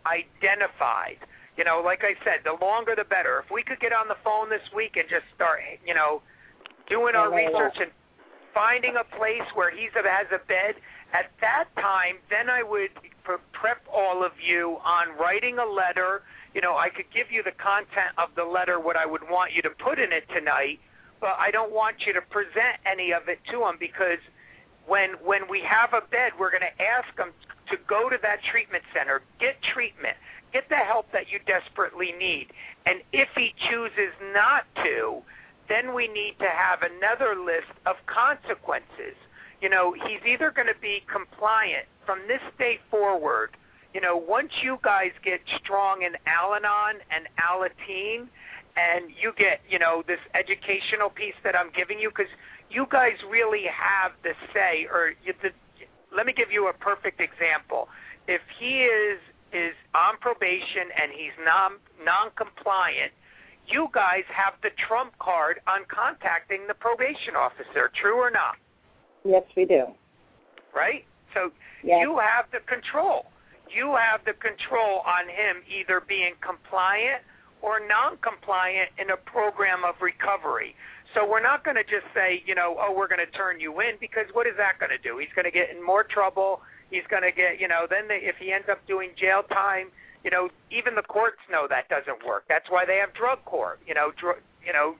identified, you know, like I said, the longer the better. If we could get on the phone this week and just start, you know, doing our research and finding a place where he has a bed, at that time, then I would prep all of you on writing a letter. You know, I could give you the content of the letter, what I would want you to put in it tonight, but I don't want you to present any of it to him, because when when we have a bed, we're going to ask him to go to that treatment center, get treatment, get the help that you desperately need. And if he chooses not to, then we need to have another list of consequences. You know, he's either going to be compliant from this day forward. You know, once you guys get strong in Al-Anon and Alateen, and you get, you know, this educational piece that I'm giving you, because you guys really have the say, or you, the, let me give you a perfect example. If he is is on probation and he's non non-compliant, you guys have the trump card on contacting the probation officer, true or not? Yes, we do. Right? So yes. You have the control. You have the control on him either being compliant or non-compliant in a program of recovery. So we're not going to just say, you know, oh, we're going to turn you in, because what is that going to do? He's going to get in more trouble. He's going to get, you know, then they, if he ends up doing jail time, you know, even the courts know that doesn't work. That's why they have drug court. You know, dr- you know,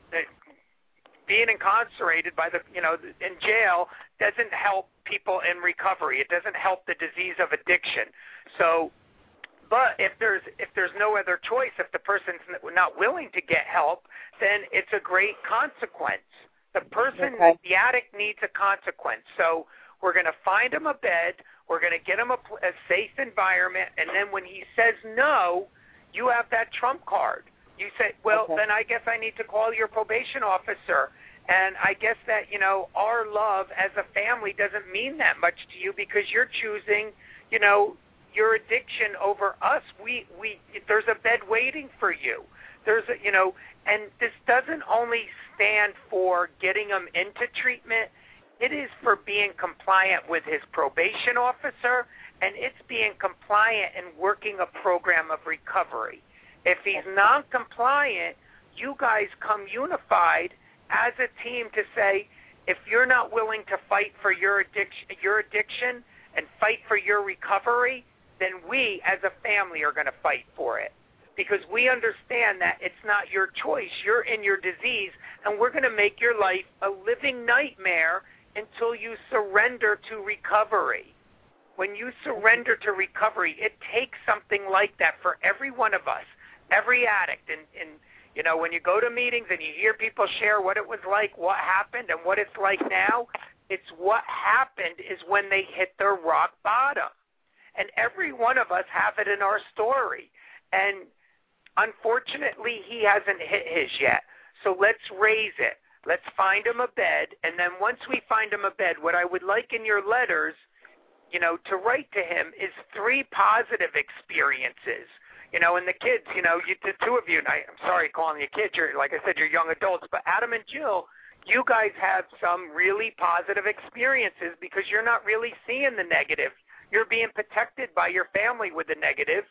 being incarcerated by the, you know, in jail doesn't help people in recovery. It doesn't help the disease of addiction. So, but if there's if there's no other choice, if the person's not willing to get help, then it's a great consequence. The person, okay. the addict, needs a consequence. So we're going to find him a bed. We're going to get him a, a safe environment. And then when he says no, you have that trump card. You say, well, okay. then I guess I need to call your probation officer. And I guess that, you know, our love as a family doesn't mean that much to you, because you're choosing, you know, your addiction over us. We, we, there's a bed waiting for you. There's a, you know, and this doesn't only stand for getting him into treatment. It is for being compliant with his probation officer, and it's being compliant and working a program of recovery. If he's non-compliant, you guys come unified as a team to say, if you're not willing to fight for your addiction, your addiction and fight for your recovery, then we as a family are going to fight for it. Because we understand that it's not your choice. You're in your disease, and we're going to make your life a living nightmare until you surrender to recovery. When you surrender to recovery, it takes something like that for every one of us, every addict. And, and you know, when you go to meetings and you hear people share what it was like, what happened, and what it's like now, it's what happened is when they hit their rock bottom. And every one of us have it in our story. And unfortunately, he hasn't hit his yet. So let's raise it. Let's find him a bed. And then once we find him a bed, what I would like in your letters, you know, to write to him is three positive experiences. You know, and the kids, you know, you, the two of you, and I, I'm sorry calling you kids, you're, like I said, you're young adults, but Adam and Jill, you guys have some really positive experiences because you're not really seeing the negative. You're being protected by your family with the negative,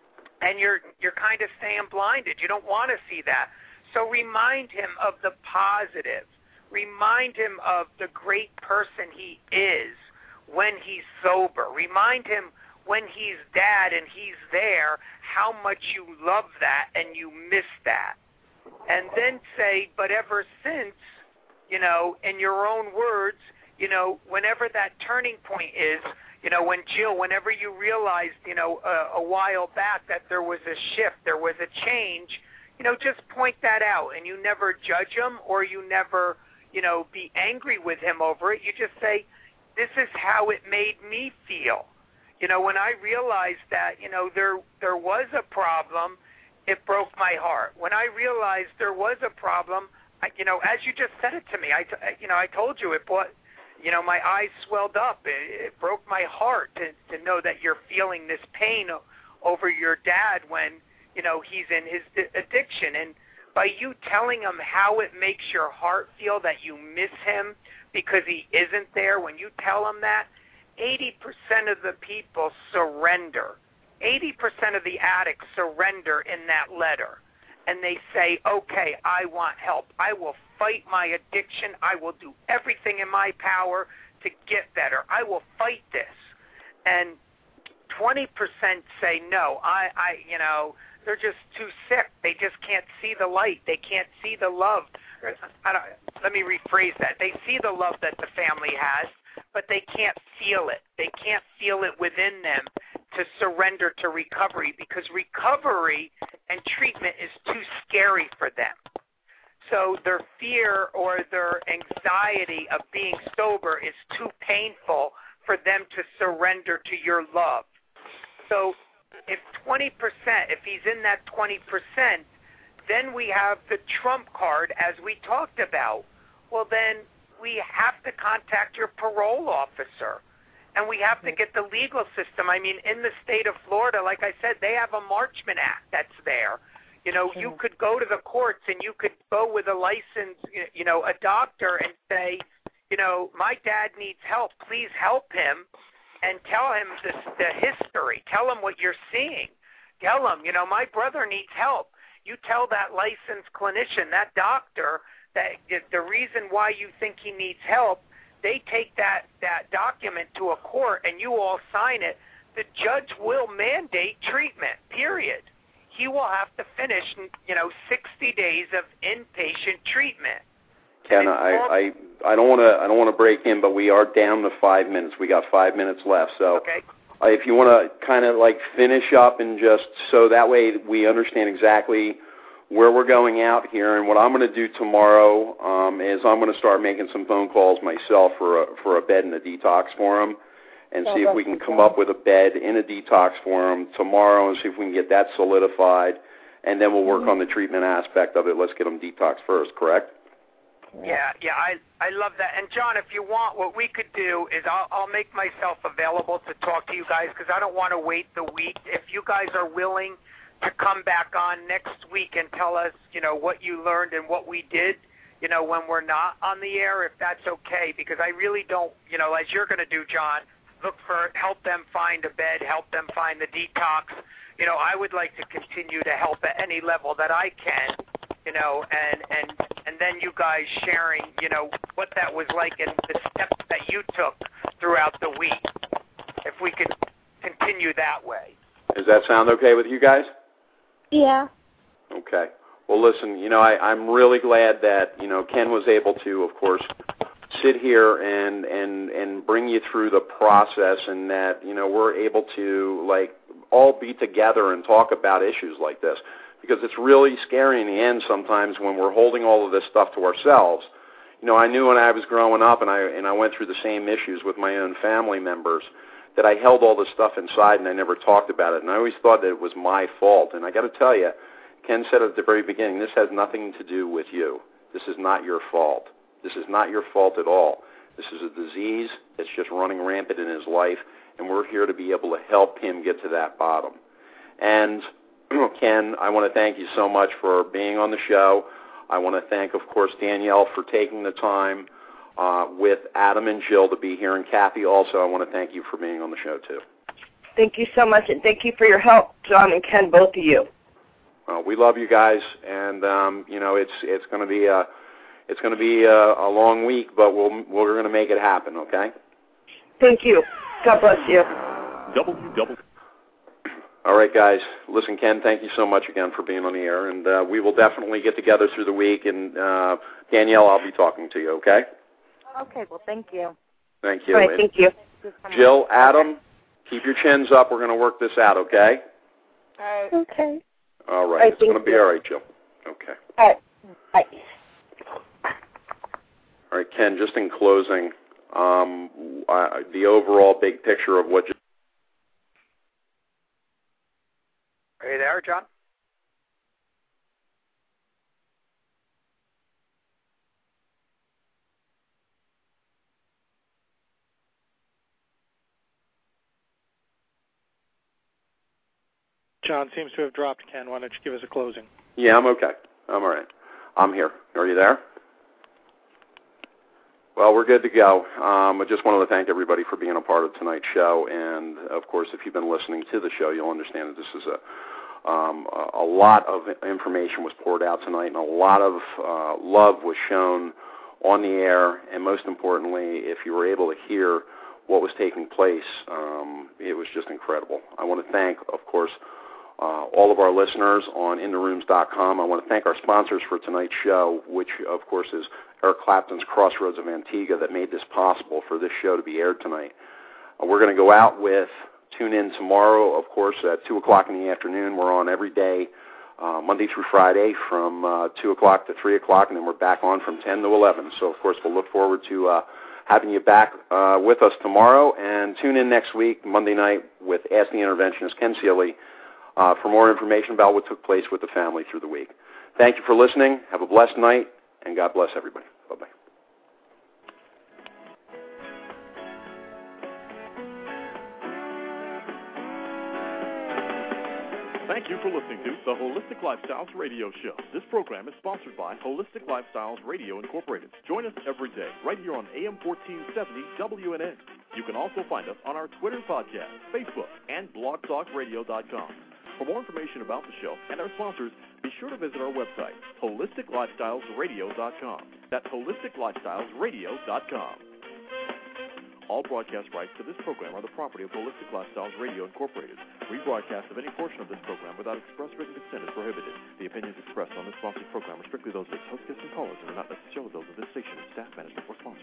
and you're you're kind of staying blinded. You don't want to see that. So remind him of the positive. Remind him of the great person he is when he's sober. Remind him when he's dad and he's there, how much you love that and you miss that. And then say, but ever since you know, in your own words, you know, whenever that turning point is, you know, when Jill, whenever you realized, you know, a, a while back that there was a shift, there was a change, you know, just point that out, and you never judge him or you never, you know, be angry with him over it. You just say, this is how it made me feel. You know, when I realized that, you know, there there was a problem, it broke my heart. When I realized there was a problem, I, you know, as you just said it to me, I, you know, I told you it brought, you know, my eyes swelled up. It, it broke my heart to, to know that you're feeling this pain over your dad when, you know, he's in his addiction. And by you telling him how it makes your heart feel that you miss him because he isn't there, when you tell him that, eighty percent of the people surrender. eighty percent of the addicts surrender in that letter. And they say, okay, I want help. I will fight my addiction. I will do everything in my power to get better. I will fight this. And twenty percent say, no, I, I, you know, they're just too sick. They just can't see the light. They can't see the love. I don't, let me rephrase that. They see the love that the family has, but they can't feel it. They can't feel it within them to surrender to recovery, because recovery and treatment is too scary for them. So their fear or their anxiety of being sober is too painful for them to surrender to your love. So if twenty percent, if he's in that twenty percent, then we have the trump card, as we talked about. Well, then we have to contact your parole officer, and we have to get the legal system. I mean, in the state of Florida, like I said, they have a Marchman Act that's there. You know, you could go to the courts and you could go with a license, you know, a doctor and say, you know, my dad needs help. Please help him, and tell him this, the history. Tell him what you're seeing. Tell him, you know, my brother needs help. You tell that licensed clinician, that doctor, that the reason why you think he needs help, they take that, that document to a court and you all sign it. The judge will mandate treatment, period. He will have to finish, you know, sixty days of inpatient treatment. Ken, I, I I don't want to I don't want to break in, but we are down to five minutes. We got five minutes left, so okay. uh, if you want to kind of like finish up and just so that way we understand exactly where we're going out here. And what I'm going to do tomorrow um, is I'm going to start making some phone calls myself for a, for a bed in a detox for him, and see if we can come up with a bed in a detox for him tomorrow and see if we can get that solidified, and then we'll work mm-hmm. on the treatment aspect of it. Let's get him detox first, correct? Yeah, yeah, I I love that. And, John, if you want, what we could do is I'll, I'll make myself available to talk to you guys, because I don't want to wait the week. If you guys are willing to come back on next week and tell us, you know, what you learned and what we did, you know, when we're not on the air, if that's okay, because I really don't, you know, as you're going to do, John, look for, help them find a bed, help them find the detox. You know, I would like to continue to help at any level that I can, you know, and, and, and then you guys sharing, you know, what that was like and the steps that you took throughout the week, if we could continue that way. Does that sound okay with you guys? Yeah. Okay. Well, listen, you know, I, I'm really glad that, you know, Ken was able to, of course, sit here and, and, and bring you through the process, and that, you know, we're able to, like, all be together and talk about issues like this, because it's really scary in the end sometimes when we're holding all of this stuff to ourselves. You know, I knew when I was growing up and I, and I went through the same issues with my own family members that I held all this stuff inside and I never talked about it, and I always thought that it was my fault. And I got to tell you, Ken said at the very beginning, this has nothing to do with you. This is not your fault. This is not your fault at all. This is a disease that's just running rampant in his life, and we're here to be able to help him get to that bottom. And, Ken, I want to thank you so much for being on the show. I want to thank, of course, Danielle for taking the time uh, with Adam and Jill to be here, and Kathy also. I want to thank you for being on the show, too. Thank you so much, and thank you for your help, John and Ken, both of you. Well, we love you guys, and, um, you know, it's it's going to be a... It's going to be a, a long week, but we'll, we're going to make it happen, okay? Thank you. God bless you. Double, double. All right, guys. Listen, Ken, thank you so much again for being on the air, and uh, we will definitely get together through the week. And uh, Danielle, I'll be talking to you. Okay? Okay. Well, thank you. Thank you. All right, thank you. Jill, Adam, keep your chins up. We're going to work this out. Okay? All right. Okay. All right. All right, it's going to be you. all right, Jill. Okay. All right. Bye. All right, Ken, just in closing, um, uh, the overall big picture of what you... Are you there, John? John seems to have dropped. Ken, why don't you give us a closing? Yeah, I'm okay. I'm all right. I'm here. Are you there? Well, we're good to go. Um, I just wanted to thank everybody for being a part of tonight's show. And, of course, if you've been listening to the show, you'll understand that this is a, um, a lot of information was poured out tonight, and a lot of uh, love was shown on the air. And most importantly, if you were able to hear what was taking place, um, it was just incredible. I want to thank, of course, uh, all of our listeners on in the rooms dot com. I want to thank our sponsors for tonight's show, which, of course, is Eric Clapton's Crossroads of Antigua, that made this possible for this show to be aired tonight. Uh, we're going to go out with Tune In tomorrow, of course, at two o'clock in the afternoon. We're on every day, uh, Monday through Friday, from uh, two o'clock to three o'clock, and then we're back on from ten to eleven. So, of course, we'll look forward to uh, having you back uh, with us tomorrow. And tune in next week, Monday night, with Ask the Interventionist, Ken Seeley, uh, for more information about what took place with the family through the week. Thank you for listening. Have a blessed night, and God bless everybody. Bye-bye. Thank you for listening to the Holistic Lifestyles Radio Show. This program is sponsored by Holistic Lifestyles Radio Incorporated. Join us every day right here on A M fourteen seventy W N N. You can also find us on our Twitter podcast, Facebook, and blog talk radio dot com. For more information about the show and our sponsors, be sure to visit our website, holistic lifestyles radio dot com. That's holistic lifestyles radio dot com. All broadcast rights to this program are the property of Holistic Lifestyles Radio Incorporated. Rebroadcast of any portion of this program without express written consent is prohibited. The opinions expressed on this sponsored program are strictly those of its host, guests, and callers and are not necessarily those of this station, its staff, management, or sponsors.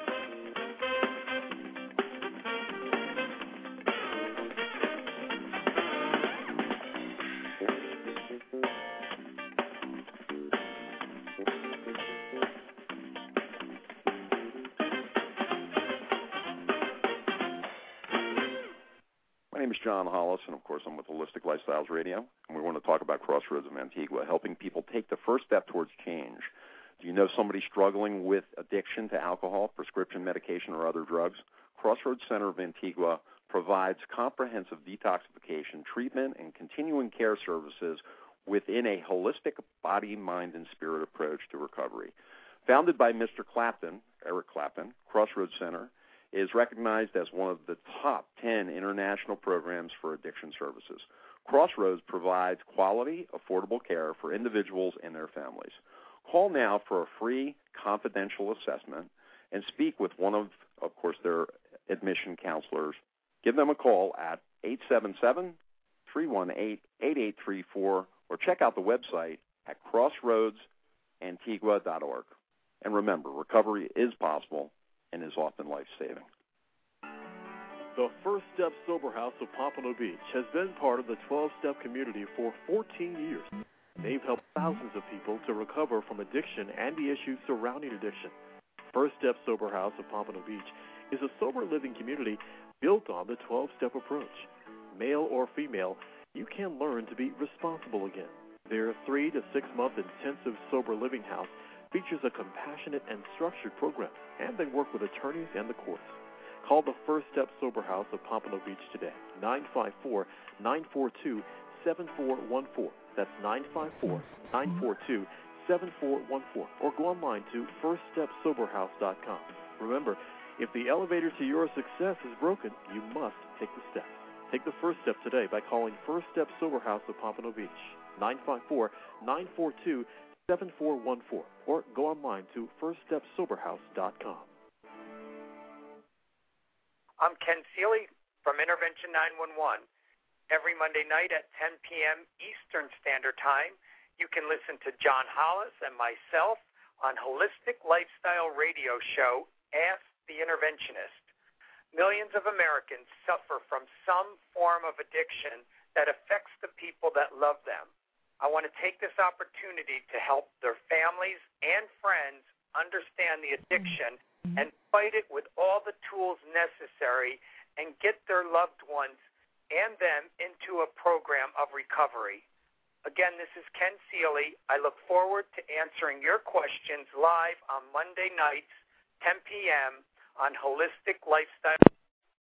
My name is John Hollis, and of course I'm with Holistic Lifestyles Radio, and we want to talk about Crossroads of Antigua, helping people take the first step towards change. Do you know somebody struggling with addiction to alcohol, prescription medication, or other drugs? Crossroads Center of Antigua provides comprehensive detoxification, treatment, and continuing care services within a holistic body, mind, and spirit approach to recovery. Founded by Mister Clapton, Eric Clapton, Crossroads Center is recognized as one of the top ten international programs for addiction services. Crossroads provides quality, affordable care for individuals and their families. Call now for a free confidential assessment and speak with one of, of course, their admission counselors. Give them a call at eight seven seven, three one eight, eight eight three four or check out the website at crossroads antigua dot org. And remember, recovery is possible and is often life-saving. The First Step Sober House of Pompano Beach has been part of the twelve-step community for fourteen years. They've helped thousands of people to recover from addiction and the issues surrounding addiction. First Step Sober House of Pompano Beach is a sober living community built on the twelve-step approach. Male or female, you can learn to be responsible again. Their three to six-month intensive sober living house features a compassionate and structured program, and they work with attorneys and the courts. Call the First Step Sober House of Pompano Beach today, nine five four, nine four two, seven four one four. That's nine five four, nine four two, seven four one four. Or go online to first step sober house dot com. Remember, if the elevator to your success is broken, you must take the steps. Take the first step today by calling First Step Sober House of Pompano Beach, nine five four, nine four two, seven four one four. Or go online to first step sober house dot com. I'm Ken Seeley from Intervention nine one one. Every Monday night at ten p.m. Eastern Standard Time, you can listen to John Hollis and myself on Holistic Lifestyle Radio Show, Ask the Interventionist. Millions of Americans suffer from some form of addiction that affects the people that love them. I want to take this opportunity to help their families and friends understand the addiction and fight it with all the tools necessary and get their loved ones and them into a program of recovery. Again, this is Ken Seeley. I look forward to answering your questions live on Monday nights, ten p.m. on Holistic Lifestyle.